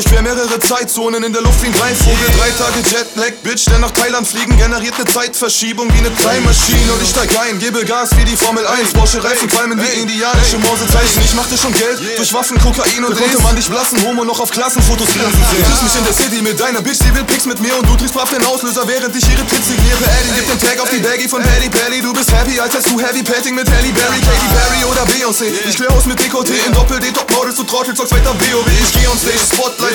Schwer mehrere Zeitzonen in der Luft wie ein Greifvogel. 3 Tage Jetlag, Bitch, der nach Thailand fliegen generiert eine Zeitverschiebung wie eine Time Machine. Und ich steig ein, gebe Gas wie die Formel 1. Porsche Reifen qualmen wie indianische Morsezeichen. Ich machte schon Geld durch Waffen, Kokain und konnte man dich blassen, Homo noch auf Klassenfotos grinsen sehen. Triffst mich in der City mit deiner Bitch, die will Pics mit mir und du triffst brav den Auslöser, während ich ihre Tits signiere. Eddie gibt den Tag auf die Baggy von Paddy Pelly. Du bist happy, als hättest du Heavy Petting mit Halle Berry, Katy Perry oder Beyoncé. Ich klär aus mit Dekoté in Doppel-D, Top-Models, du Trottel, zockst weiter WoW. Ich geh on Stage, Spotlight